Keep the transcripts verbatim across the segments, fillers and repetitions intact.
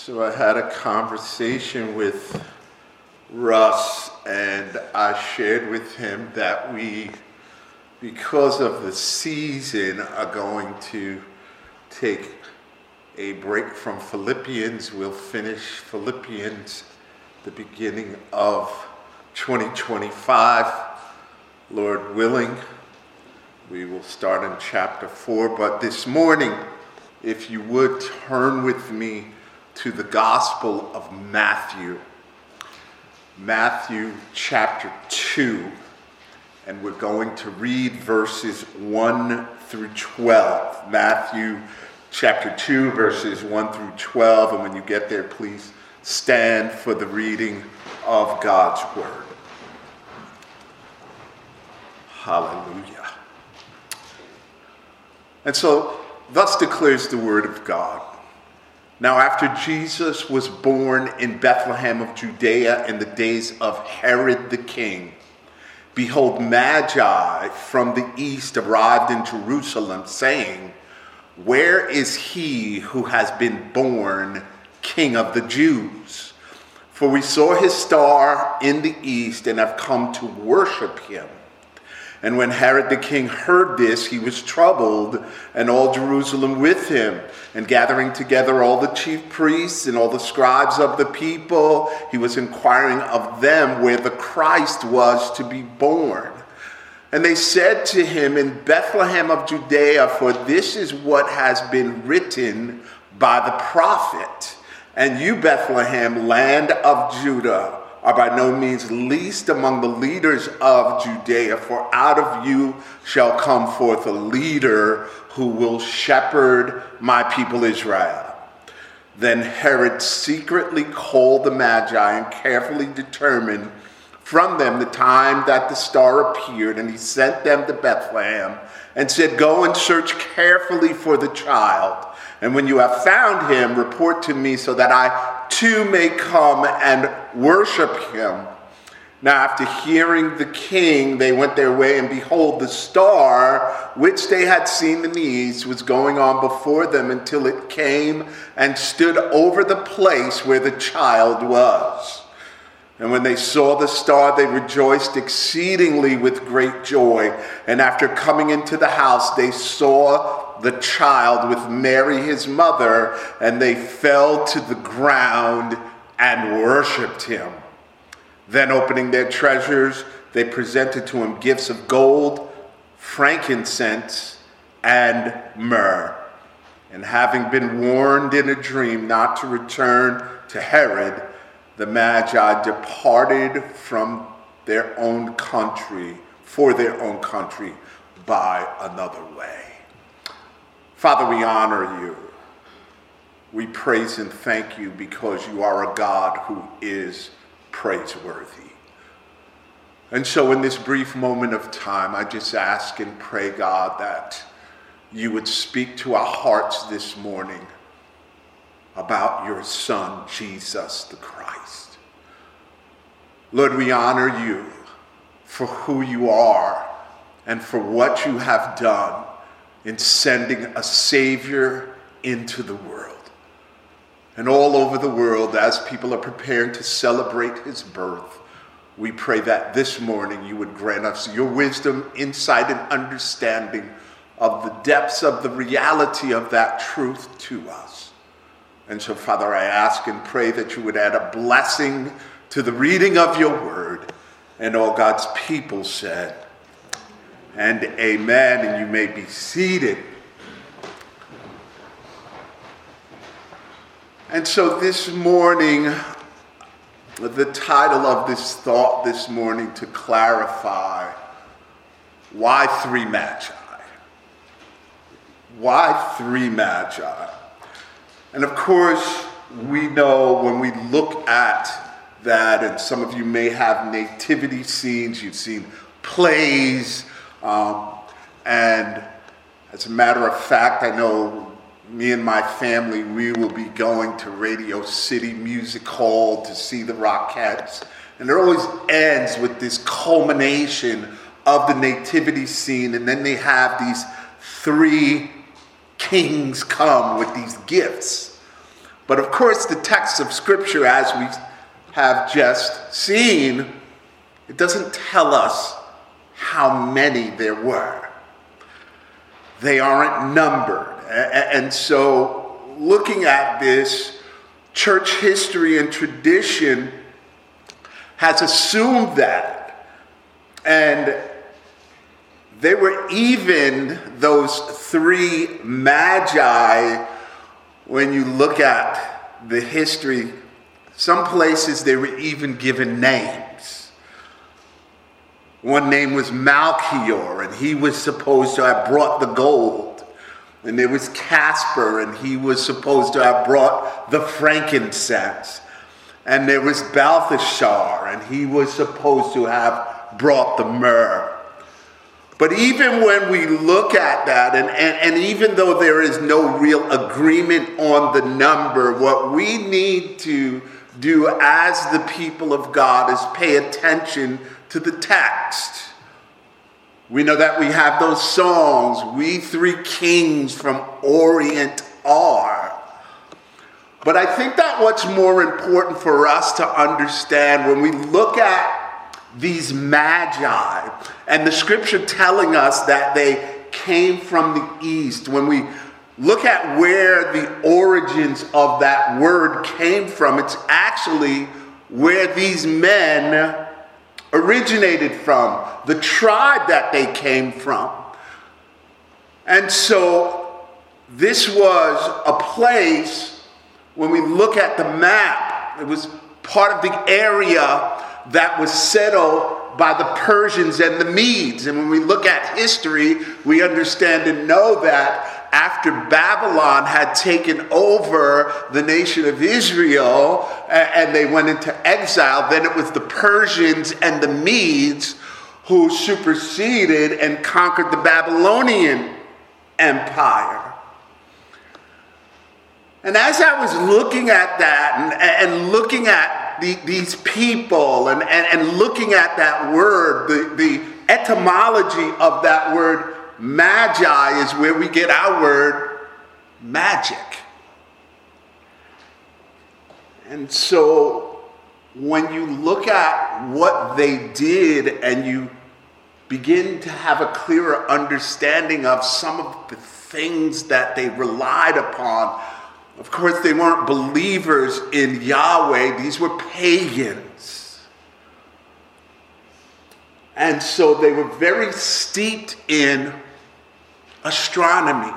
So I had a conversation with Russ, and I shared with him that we, because of the season, are going to take a break from Philippians. We'll finish Philippians the beginning of twenty twenty-five. Lord willing, we will start in chapter four. But this morning, if you would turn with me to the Gospel of Matthew. Matthew chapter two. And we're going to read verses one through twelve. Matthew chapter two, verses one through twelve. And when you get there, please stand for the reading of God's word. Hallelujah. And so, thus declares the word of God. Now, after Jesus was born in Bethlehem of Judea in the days of Herod the king, behold, Magi from the east arrived in Jerusalem, saying, "Where is he who has been born King of the Jews? For we saw his star in the east and have come to worship him." And when Herod the king heard this, he was troubled, and all Jerusalem with him. And gathering together all the chief priests and all the scribes of the people, he was inquiring of them where the Christ was to be born. And they said to him, "In Bethlehem of Judea, for this is what has been written by the prophet. And you, Bethlehem, land of Judah, are by no means least among the leaders of Judea, for out of you shall come forth a leader who will shepherd my people Israel." Then Herod secretly called the Magi and carefully determined from them the time that the star appeared, and he sent them to Bethlehem and said, "Go and search carefully for the child. And when you have found him, report to me so that I too may come and worship him." Now after hearing the king, they went their way, and behold, the star which they had seen in the east was going on before them until it came and stood over the place where the child was. And when they saw the star, they rejoiced exceedingly with great joy. And after coming into the house, they saw the child with Mary his mother, and they fell to the ground and worshipped him. Then opening their treasures, they presented to him gifts of gold, frankincense, and myrrh. And having been warned in a dream not to return to Herod, the Magi departed from their own country, for their own country, by another way. Father, we honor you. We praise and thank you because you are a God who is praiseworthy. And so in this brief moment of time, I just ask and pray, God, that you would speak to our hearts this morning about your Son, Jesus the Christ. Lord, we honor you for who you are and for what you have done in sending a Savior into the world. And all over the world, as people are preparing to celebrate his birth, we pray that this morning you would grant us your wisdom, insight, and understanding of the depths of the reality of that truth to us. And so, Father, I ask and pray that you would add a blessing to the reading of your word. And all God's people said, and amen. And you may be seated. And so this morning, the title of this thought this morning, to clarify, why three Magi? Why three Magi? And of course, we know when we look at that, and some of you may have nativity scenes, you've seen plays, um, and as a matter of fact, I know me and my family, we will be going to Radio City Music Hall to see the Rockettes. And it always ends with this culmination of the nativity scene, and then they have these three kings come with these gifts. But of course, the text of Scripture, as we have just seen, it doesn't tell us how many there were. They aren't numbered. And so, looking at this, church history and tradition has assumed that. And they were even those three magi, when you look at the history, some places they were even given names. One name was Melchior, and he was supposed to have brought the gold. And there was Casper, and he was supposed to have brought the frankincense. And there was Balthasar, and he was supposed to have brought the myrrh. But even when we look at that, and, and, and even though there is no real agreement on the number, what we need to do as the people of God is pay attention to the text. We know that we have those songs, "We Three Kings from Orient are." But I think that what's more important for us to understand when we look at these magi, and the scripture telling us that they came from the east, when we look at where the origins of that word came from, it's actually where these men originated from, the tribe that they came from. And so this was a place, when we look at the map, it was part of the area that was settled by the Persians and the Medes. And when we look at history, we understand and know that after Babylon had taken over the nation of Israel and they went into exile, then it was the Persians and the Medes who superseded and conquered the Babylonian Empire. And as I was looking at that and, and looking at the, these people and, and, and looking at that word, the, the etymology of that word magi is where we get our word magic. And so when you look at what they did and you begin to have a clearer understanding of some of the things that they relied upon, of course, they weren't believers in Yahweh. These were pagans. And so they were very steeped in astronomy.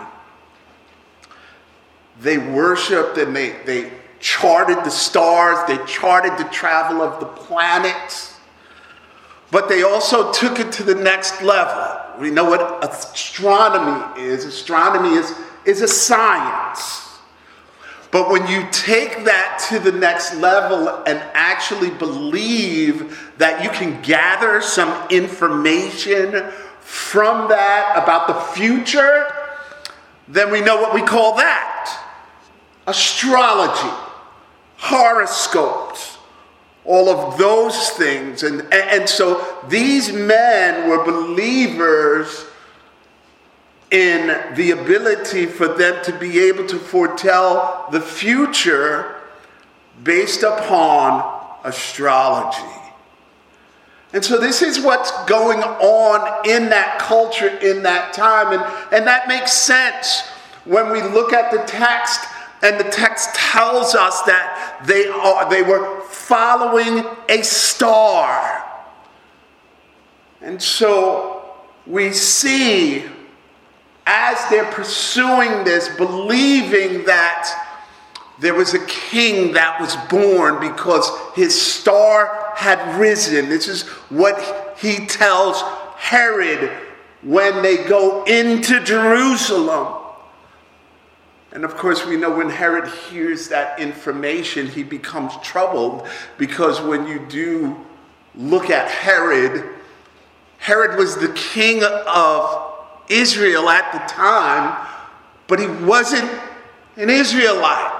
They worshiped and they, they charted the stars. They charted the travel of the planets. But they also took it to the next level. We know what astronomy is. Astronomy is, is a science. But when you take that to the next level and actually believe that you can gather some information from that about the future, then we know what we call that. Astrology, horoscopes, all of those things. And, and, and so these men were believers in the ability for them to be able to foretell the future based upon astrology. And so this is what's going on in that culture in that time. And, and that makes sense when we look at the text, and the text tells us that they are they were following a star. And so we see, as they're pursuing this, believing that there was a king that was born because his star had risen. This is what he tells Herod when they go into Jerusalem. And of course, we know when Herod hears that information, he becomes troubled, because when you do look at Herod, Herod was the king of Israel at the time, but he wasn't an Israelite.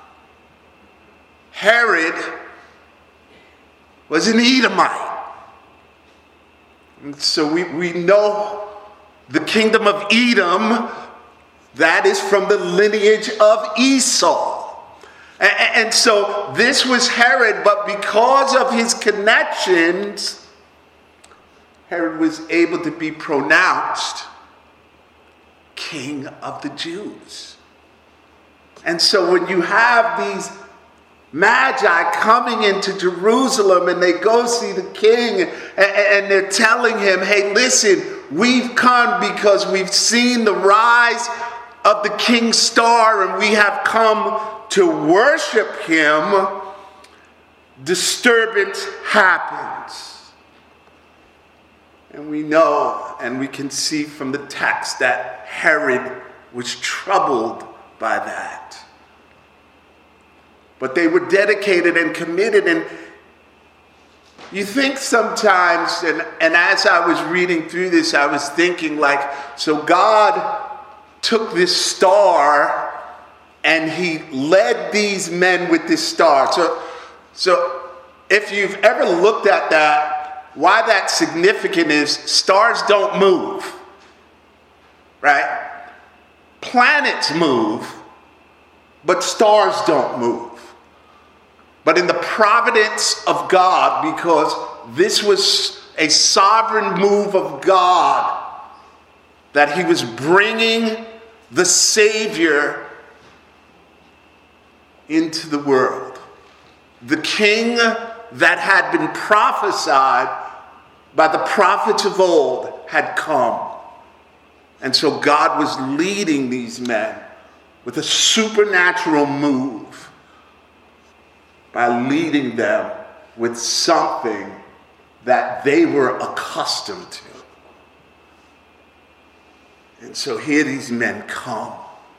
Herod was an Edomite. And so we, we know the kingdom of Edom, that is from the lineage of Esau. And, and so this was Herod, but because of his connections, Herod was able to be pronounced King of the Jews. And so when you have these Magi coming into Jerusalem and they go see the king and, and they're telling him, hey, listen, we've come because we've seen the rise of the king's star and we have come to worship him, disturbance happens. And we know and we can see from the text that Herod was troubled by that. But they were dedicated and committed. And you think sometimes, and, and as I was reading through this, I was thinking like, so God took this star and he led these men with this star. So, so if you've ever looked at that, why that's significant is stars don't move, right? Planets move, but stars don't move. But in the providence of God, because this was a sovereign move of God, that he was bringing the Savior into the world. The king that had been prophesied by the prophets of old had come. And so God was leading these men with a supernatural move by leading them with something that they were accustomed to. And so here these men come.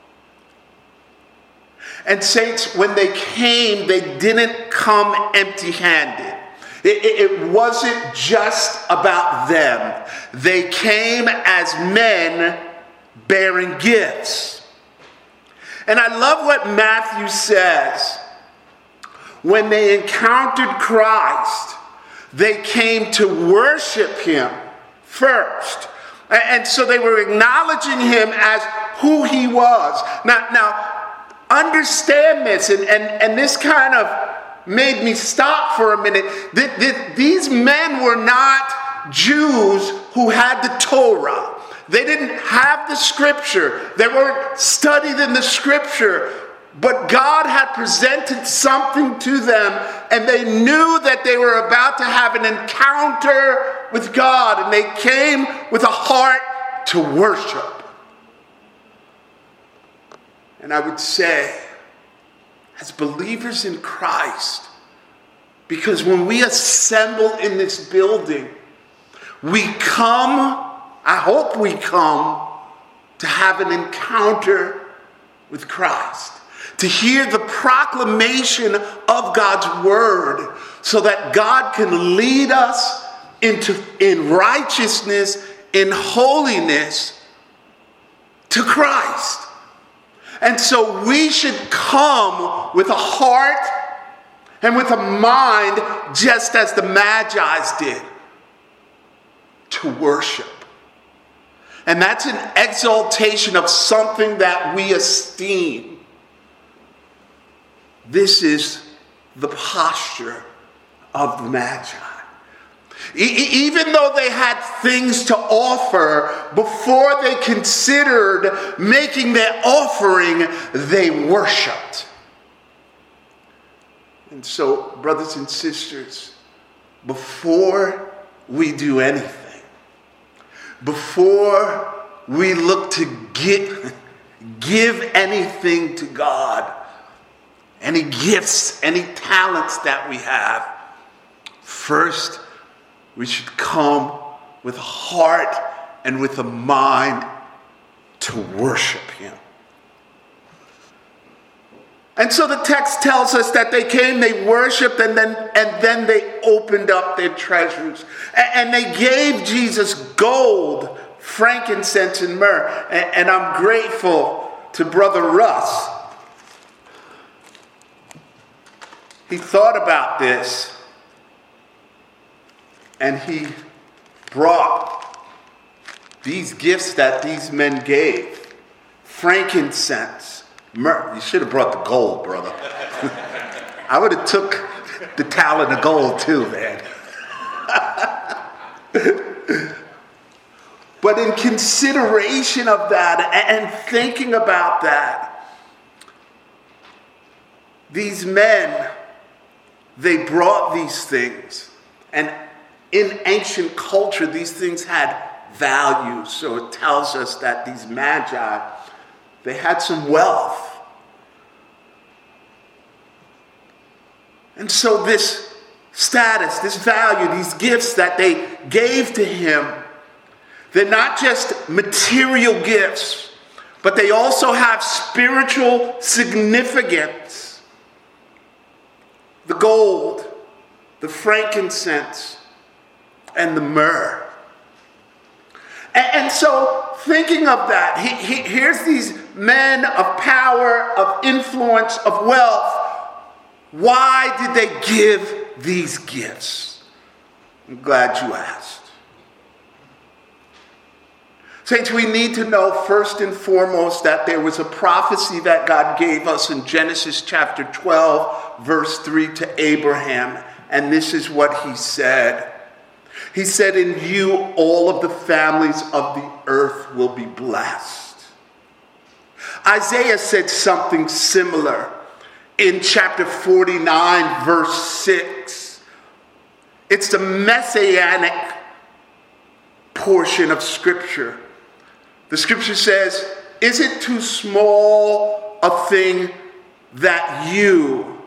And saints, when they came, they didn't come empty-handed. It, it, it wasn't just about them. They came as men bearing gifts. And I love what Matthew says. When they encountered Christ, they came to worship him first. And so they were acknowledging him as who he was. Now, now understand this, and, and, and this kind of made me stop for a minute. These men were not Jews who had the Torah. They didn't have the scripture. They weren't studied in the scripture. But God had presented something to them, and they knew that they were about to have an encounter with God, and they came with a heart to worship. And I would say, as believers in Christ, because when we assemble in this building, we come, I hope we come, to have an encounter with Christ. To hear the proclamation of God's word so that God can lead us into in righteousness, in holiness to Christ. And so we should come with a heart and with a mind just as the Magi's did, to worship. And that's an exaltation of something that we esteem. This is the posture of the Magi. E- even though they had things to offer, before they considered making their offering, they worshiped. And so, brothers and sisters, before we do anything, before we look to give, give anything to God, any gifts, any talents that we have, first we should come with a heart and with a mind to worship him. And so the text tells us that they came, they worshiped, and then, and then they opened up their treasures. And, and they gave Jesus gold, frankincense, and myrrh. And, and I'm grateful to Brother Russ. He thought about this, and he brought these gifts that these men gave. Frankincense, myrrh. You should have brought the gold, brother. I would have took the talent of gold too, man. But in consideration of that and thinking about that, these men, they brought these things. And in ancient culture, these things had value. So it tells us that these magi, they had some wealth. And so this status, this value, these gifts that they gave to him, they're not just material gifts, but they also have spiritual significance. The gold, the frankincense, and the myrrh. And, and so, thinking of that, he, he, here's these men of power, of influence, of wealth. Why did they give these gifts? I'm glad you asked. Saints, we need to know first and foremost that there was a prophecy that God gave us in Genesis chapter twelve, verse three to Abraham. And this is what he said. He said, "In you all of the families of the earth will be blessed." Isaiah said something similar in chapter forty-nine, verse six. It's the messianic portion of Scripture. The Scripture says, "Is it too small a thing that you..."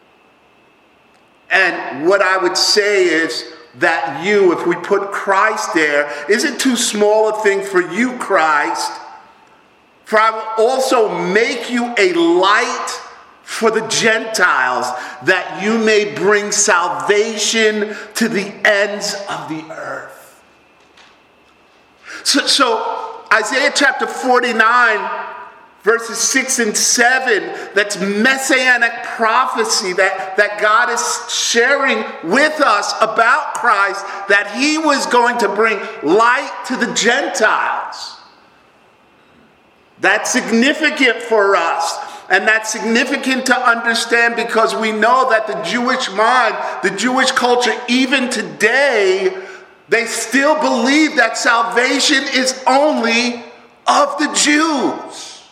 And what I would say is that you, if we put Christ there, is it too small a thing for you, Christ? For I will also make you a light for the Gentiles, that you may bring salvation to the ends of the earth. So, so Isaiah chapter forty-nine, verses six and seven, that's messianic prophecy that, that God is sharing with us about Christ, that he was going to bring light to the Gentiles. That's significant for us. And that's significant to understand because we know that the Jewish mind, the Jewish culture, even today, they still believe that salvation is only of the Jews.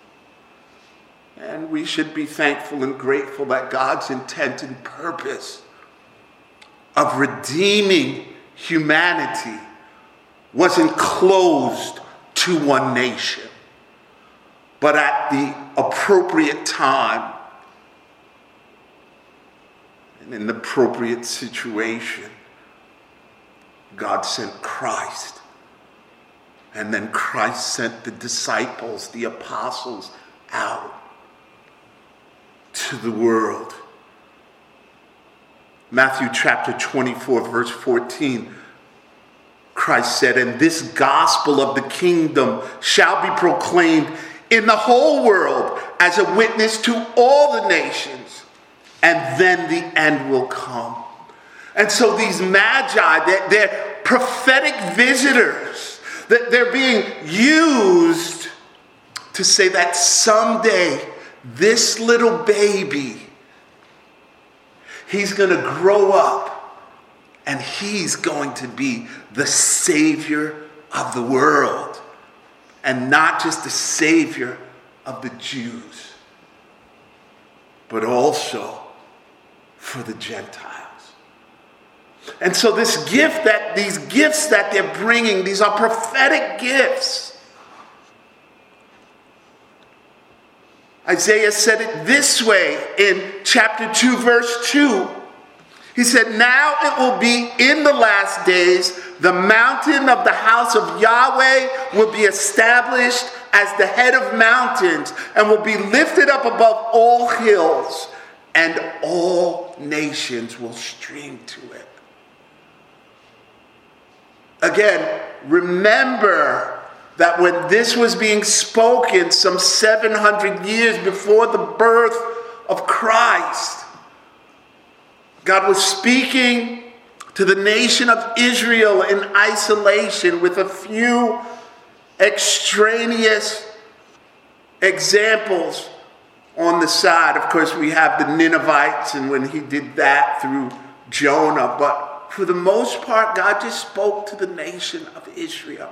And we should be thankful and grateful that God's intent and purpose of redeeming humanity wasn't closed to one nation. But at the appropriate time and in the appropriate situation, God sent Christ. And then Christ sent the disciples, the apostles, out to the world. Matthew chapter twenty-four, verse fourteen, Christ said, "And this gospel of the kingdom shall be proclaimed in the whole world as a witness to all the nations, and then the end will come." And so these magi, they're, they're prophetic visitors, that they're being used to say that someday this little baby, he's going to grow up and he's going to be the Savior of the world. And not just the Savior of the Jews, but also for the Gentiles. And so this gift that, these gifts that they're bringing, these are prophetic gifts. Isaiah said it this way in chapter two, verse two. He said, "Now it will be in the last days, the mountain of the house of Yahweh will be established as the head of mountains and will be lifted up above all hills, and all nations will stream to it." Again, remember that when this was being spoken some seven hundred years before the birth of Christ, God was speaking to the nation of Israel in isolation with a few extraneous examples on the side, of course, we have the Ninevites, and when he did that through Jonah, but for the most part, God just spoke to the nation of Israel.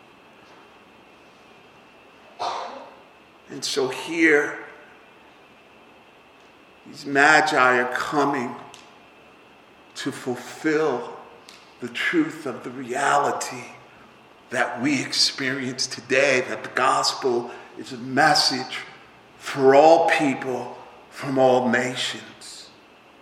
And so here, these magi are coming to fulfill the truth of the reality that we experience today, that the gospel is a message for all people from all nations.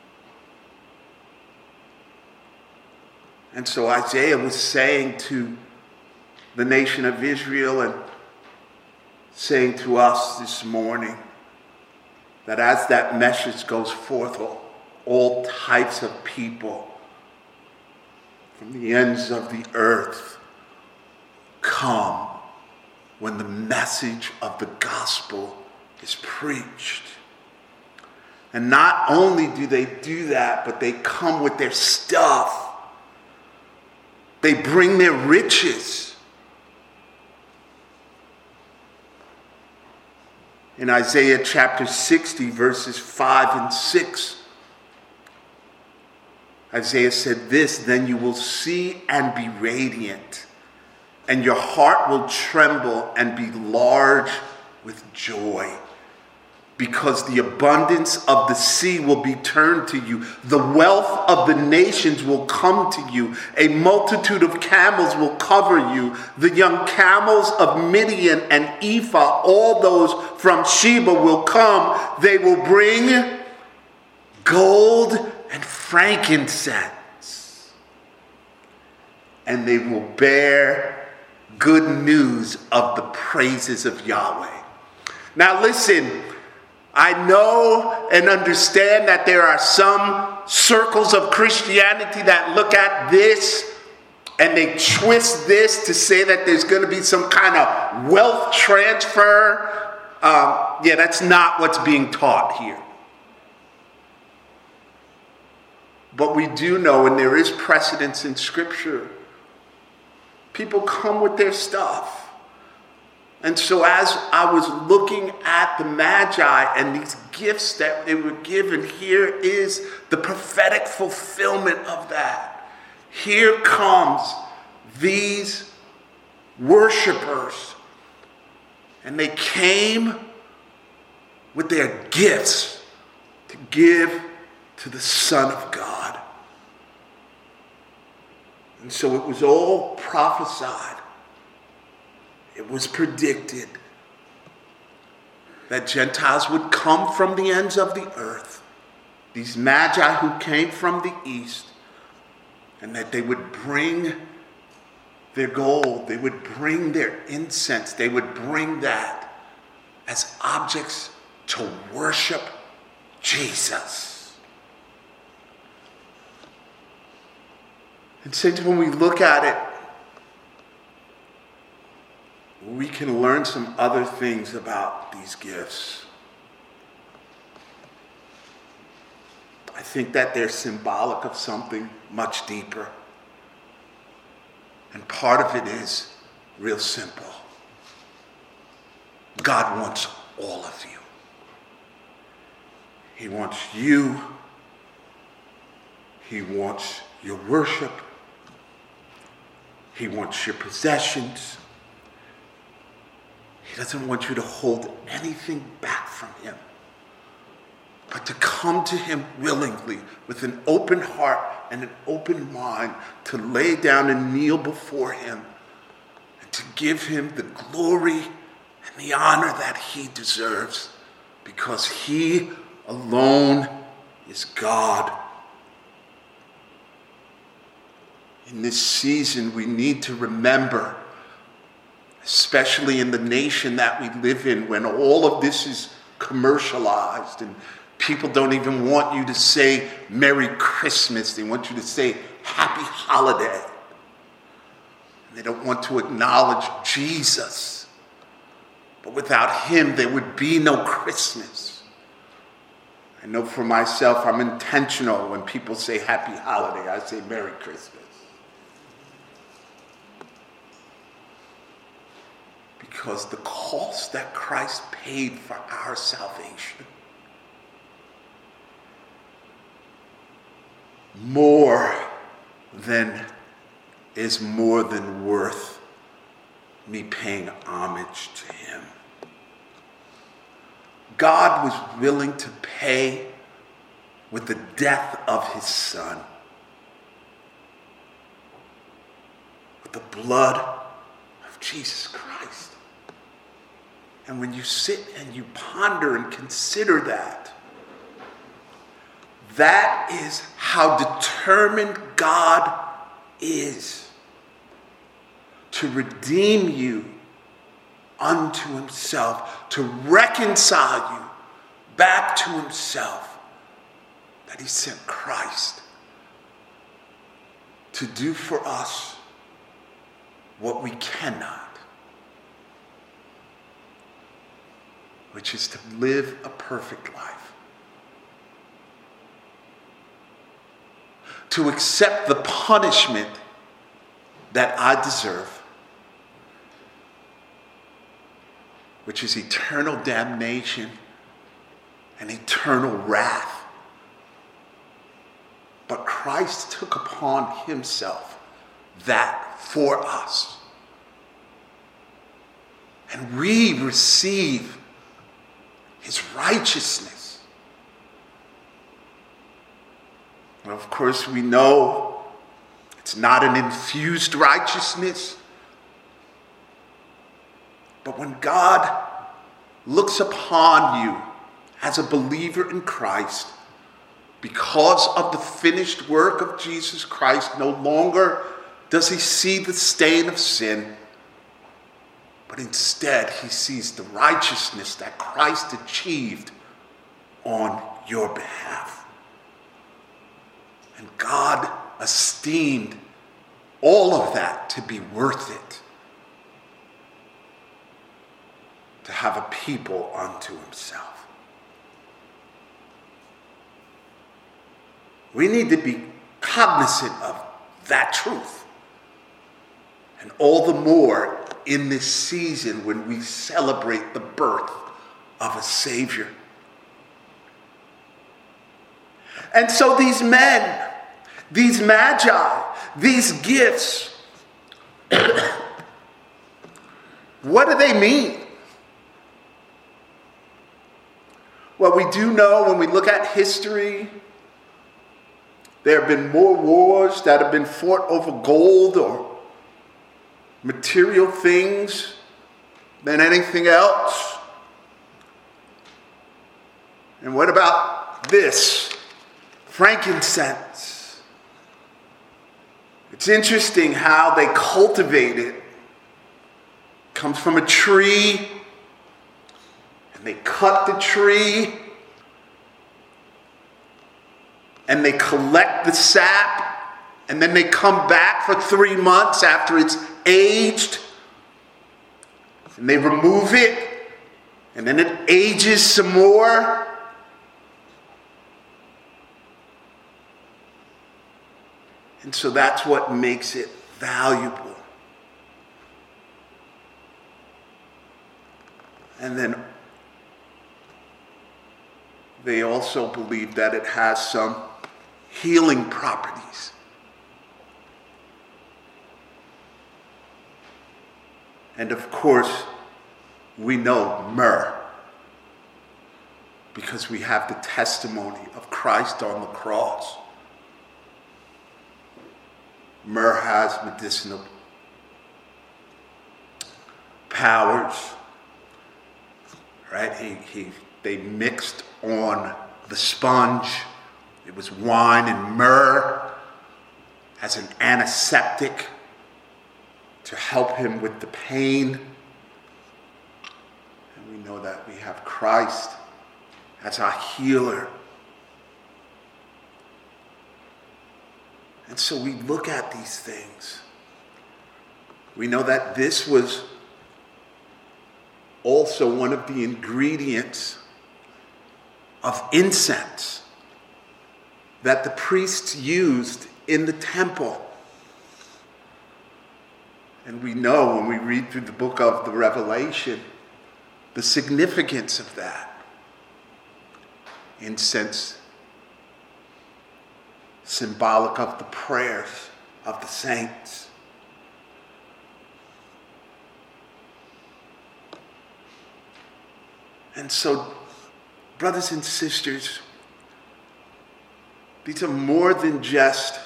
And so Isaiah was saying to the nation of Israel and saying to us this morning that as that message goes forth, all, all types of people from the ends of the earth come when the message of the gospel is preached. And not only do they do that, but they come with their stuff. They bring their riches. In Isaiah chapter sixty, verses five and six, Isaiah said this, "Then you will see and be radiant, and your heart will tremble and be large with joy, because the abundance of the sea will be turned to you. The wealth of the nations will come to you. A multitude of camels will cover you. The young camels of Midian and Ephah, all those from Sheba will come. They will bring gold and frankincense, and they will bear good news of the praises of Yahweh." Now listen, I know and understand that there are some circles of Christianity that look at this and they twist this to say that there's going to be some kind of wealth transfer. Um, yeah, that's not what's being taught here. But we do know, and there is precedence in Scripture, people come with their stuff. And so as I was looking at the Magi and these gifts that they were given, here is the prophetic fulfillment of that. Here comes these worshipers, and they came with their gifts to give to the Son of God. And so it was all prophesied. It was predicted that Gentiles would come from the ends of the earth, these magi who came from the east, and that they would bring their gold, they would bring their incense, they would bring that as objects to worship Jesus. And since when we look at it, we can learn some other things about these gifts. I think that they're symbolic of something much deeper. And part of it is real simple. God wants all of you. He wants you. He wants your worship. He wants your possessions. He doesn't want you to hold anything back from him, but to come to him willingly with an open heart and an open mind, to lay down and kneel before him and to give him the glory and the honor that he deserves, because he alone is God. In this season, we need to remember, especially in the nation that we live in, when all of this is commercialized and people don't even want you to say Merry Christmas. They want you to say Happy Holiday. And they don't want to acknowledge Jesus. But without him, there would be no Christmas. I know for myself, I'm intentional. When people say Happy Holiday, I say Merry Christmas. because the cost that Christ paid for our salvation more than is more than worth me paying homage to him. God was willing to pay with the death of his son, with the blood of Jesus Christ. And when you sit and you ponder and consider that, that is how determined God is to redeem you unto himself, to reconcile you back to himself, that he sent Christ to do for us what we cannot, which is to live a perfect life, to accept the punishment that I deserve, which is eternal damnation and eternal wrath. But Christ took upon himself that for us. And we receive his righteousness. Well, of course, we know it's not an infused righteousness. But when God looks upon you as a believer in Christ, because of the finished work of Jesus Christ, no longer does he see the stain of sin, but instead he sees the righteousness that Christ achieved on your behalf. And God esteemed all of that to be worth it, to have a people unto himself. We need to be cognizant of that truth. And all the more in this season when we celebrate the birth of a Savior. And so these men, these magi, these gifts, what do they mean? Well, we do know when we look at history, there have been more wars that have been fought over gold or material things than anything else. And what about this? Frankincense. It's interesting how they cultivate it. It comes from a tree. And they cut the tree, and they collect the sap, and then they come back for three months after it's aged, and they remove it, and then it ages some more. And so that's what makes it valuable. And then they also believe that it has some healing properties. And of course, we know myrrh, because we have the testimony of Christ on the cross. Myrrh has medicinal powers, right? He, he, they mixed on the sponge. It was wine and myrrh as an antiseptic to help him with the pain. And we know that we have Christ as our healer. And so we look at these things. We know that this was also one of the ingredients of incense that the priests used in the temple. And we know when we read through the book of the Revelation, the significance of that. Incense, symbolic of the prayers of the saints. And so, brothers and sisters, these are more than just,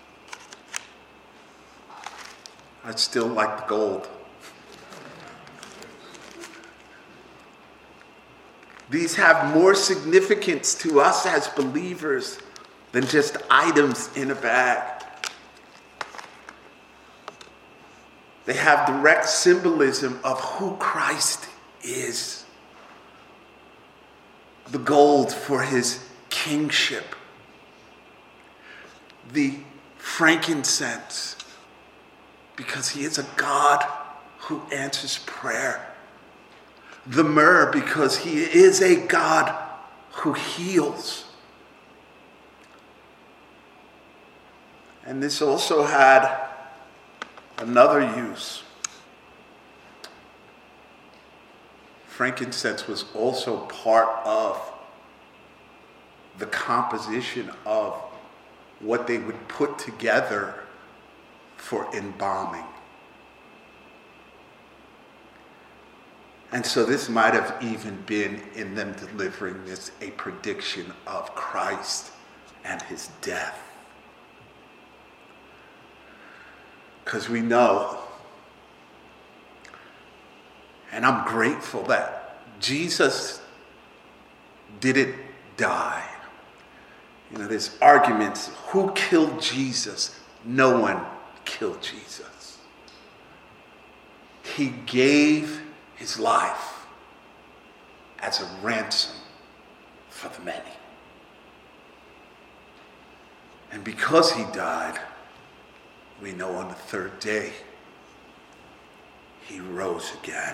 I still like the gold. These have more significance to us as believers than just items in a bag. They have direct symbolism of who Christ is. The gold for his kingship. The frankincense, because he is a God who answers prayer. The myrrh, because he is a God who heals. And this also had another use. Frankincense was also part of the composition of what they would put together for embalming. And so this might have even been in them delivering this a prediction of Christ and his death. Because we know, and I'm grateful that Jesus didn't die. You know, there's arguments, who killed Jesus? No one killed Jesus. He gave his life as a ransom for the many. And because he died, we know on the third day, he rose again.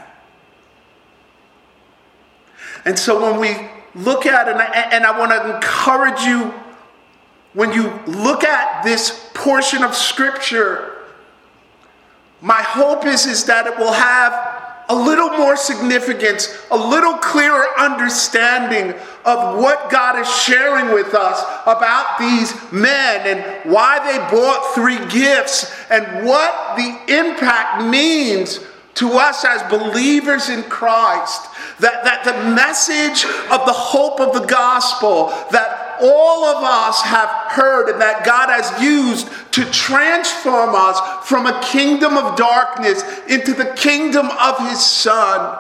And so when we look at it, and I, and I want to encourage you, when you look at this portion of Scripture, my hope is, is that it will have a little more significance, a little clearer understanding of what God is sharing with us about these men and why they bought three gifts and what the impact means to us as believers in Christ. That, that the message of the hope of the gospel that all of us have heard and that God has used to transform us from a kingdom of darkness into the kingdom of his Son.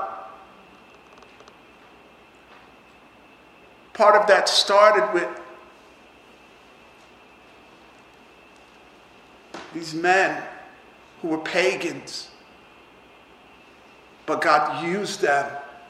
Part of that started with these men who were pagans, but God used them.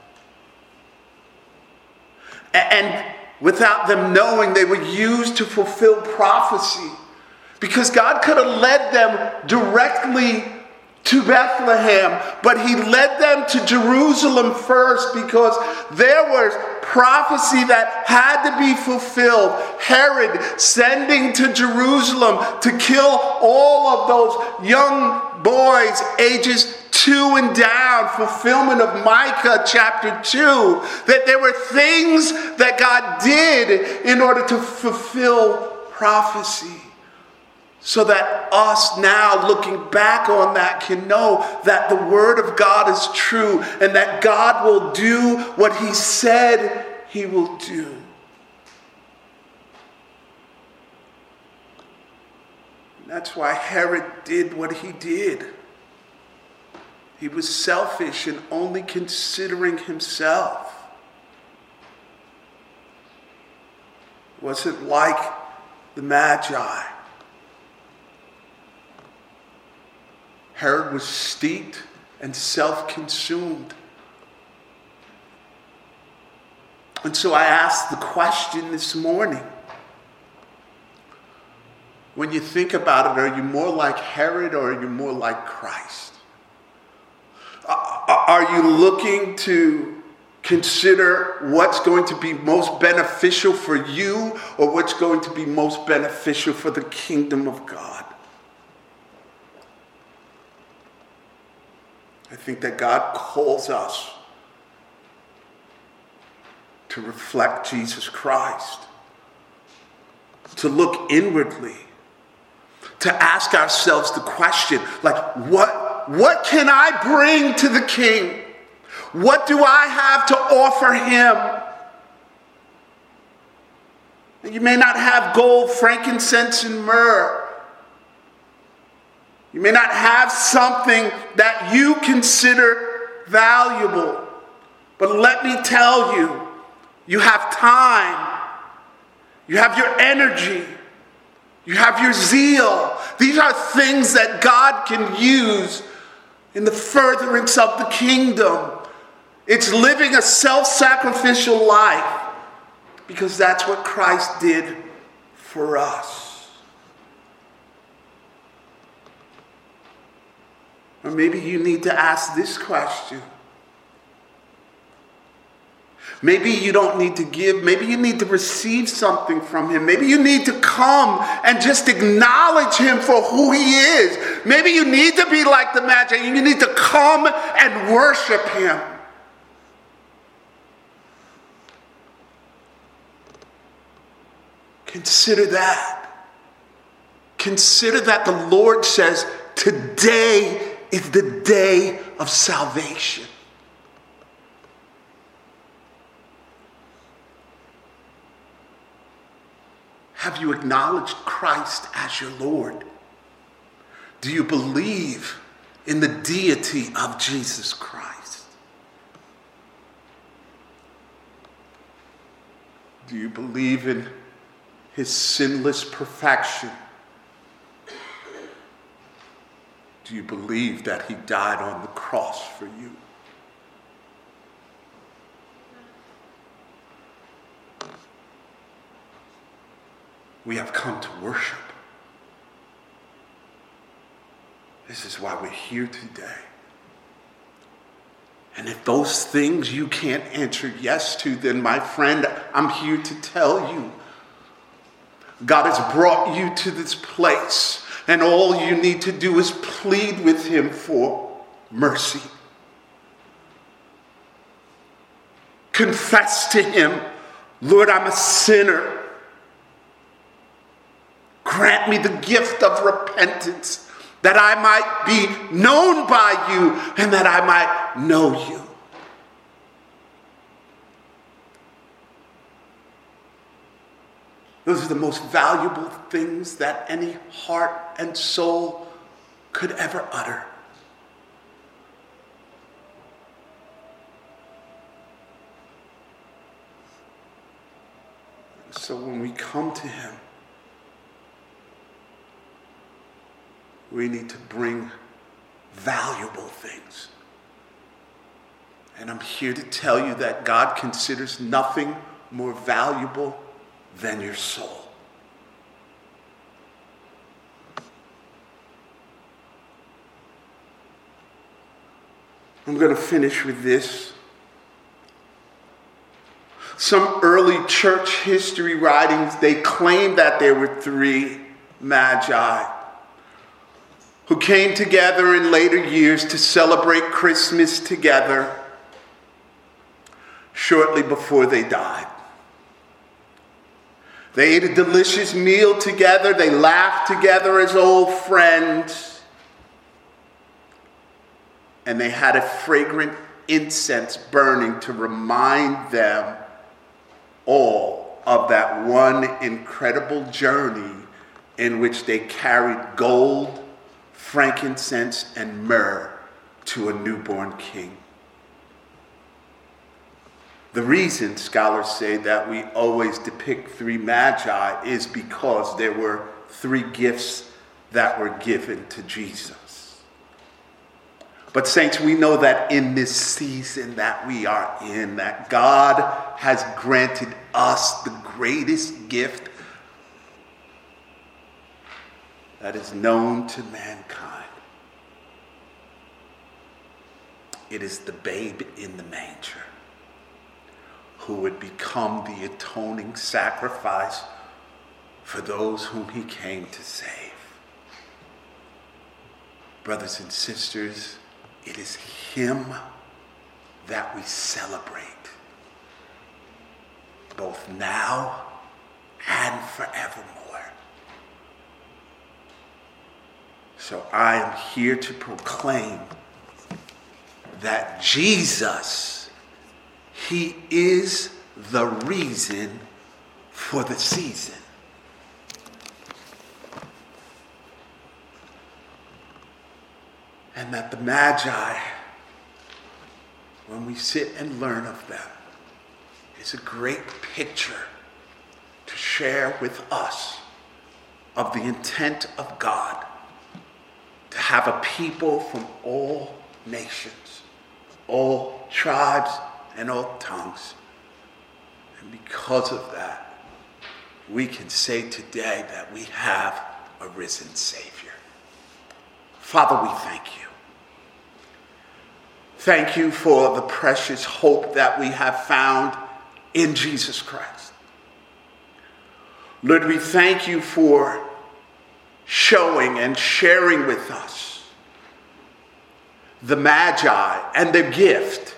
And without them knowing, they were used to fulfill prophecy. Because God could have led them directly to Bethlehem, but he led them to Jerusalem first because there was prophecy that had to be fulfilled. Herod sending to Jerusalem to kill all of those young boys ages two and down, fulfillment of Micah chapter two, that there were things that God did in order to fulfill prophecy. So that us now looking back on that can know that the word of God is true and that God will do what he said he will do. And that's why Herod did what he did. He was selfish and only considering himself. It wasn't like the Magi. Herod was steeped and self-consumed. And so I asked the question this morning. When you think about it, are you more like Herod or are you more like Christ? Are you looking to consider what's going to be most beneficial for you or what's going to be most beneficial for the kingdom of God? I think that God calls us to reflect Jesus Christ, to look inwardly, to ask ourselves the question, like, what, what can I bring to the King? What do I have to offer him? You may not have gold, frankincense, and myrrh. You may not have something that you consider valuable. But let me tell you, you have time. You have your energy. You have your zeal. These are things that God can use in the furtherance of the kingdom. It's living a self-sacrificial life, because that's what Christ did for us. Or maybe you need to ask this question. Maybe you don't need to give. Maybe you need to receive something from him. Maybe you need to come and just acknowledge him for who he is. Maybe you need to be like the Magi. You need to come and worship him. Consider that. Consider that the Lord says, today is the day of salvation. Have you acknowledged Christ as your Lord? Do you believe in the deity of Jesus Christ? Do you believe in his sinless perfection? Do you believe that he died on the cross for you? We have come to worship. This is why we're here today. And if those things you can't answer yes to, then my friend, I'm here to tell you, God has brought you to this place, and all you need to do is plead with him for mercy. Confess to him, Lord, I'm a sinner. Grant me the gift of repentance, that I might be known by you and that I might know you. Those are the most valuable things that any heart and soul could ever utter. So when we come to him, we need to bring valuable things. And I'm here to tell you that God considers nothing more valuable than your soul. I'm going to finish with this. Some early church history writings, they claim that there were three magi who came together in later years to celebrate Christmas together shortly before they died. They ate a delicious meal together. They laughed together as old friends. And they had a fragrant incense burning to remind them all of that one incredible journey in which they carried gold, frankincense, and myrrh to a newborn king. The reason scholars say that we always depict three magi is because there were three gifts that were given to Jesus. But saints, we know that in this season that we are in, that God has granted us the greatest gift that is known to mankind. It is the babe in the manger, who would become the atoning sacrifice for those whom he came to save. Brothers and sisters, it is him that we celebrate, both now and forevermore. So I am here to proclaim that Jesus, he is the reason for the season. And that the Magi, when we sit and learn of them, is a great picture to share with us of the intent of God to have a people from all nations, all tribes, and all tongues. And because of that, we can say today that we have a risen Savior. Father, we thank you. Thank you for the precious hope that we have found in Jesus Christ. Lord, we thank you for showing and sharing with us the Magi and the gift.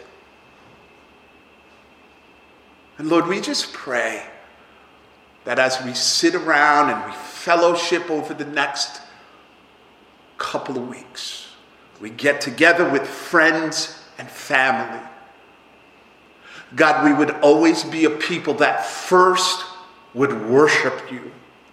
And Lord, we just pray that as we sit around and we fellowship over the next couple of weeks, we get together with friends and family, God, we would always be a people that first would worship you.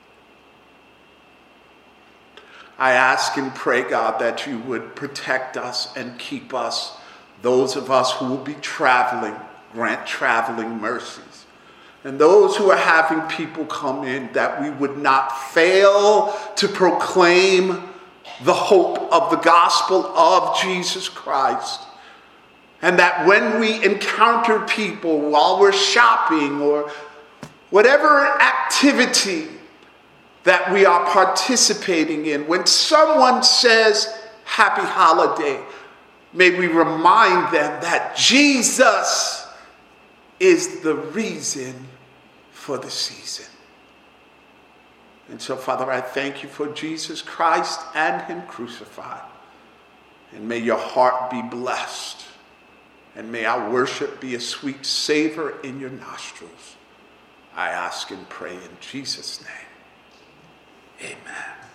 I ask and pray, God, that you would protect us and keep us. Those of us who will be traveling, grant traveling mercies. And those who are having people come in, that we would not fail to proclaim the hope of the gospel of Jesus Christ. And that when we encounter people while we're shopping or whatever activity that we are participating in, when someone says happy holiday, may we remind them that Jesus is the reason for the season. And so, Father, I thank you for Jesus Christ and him crucified. And may your heart be blessed. And may our worship be a sweet savor in your nostrils. I ask and pray in Jesus' name. Amen.